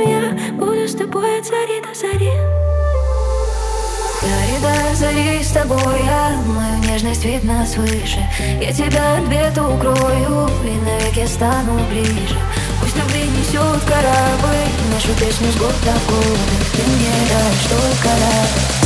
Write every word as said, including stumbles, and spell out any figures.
я буду с тобой от зари до зари. Зари до зари с тобой я, мою нежность видно свыше. Я тебя от бед укрою и навеки стану ближе. Пусть любви несет корабль нашу песню с года в год. Ты мне даешь только радость.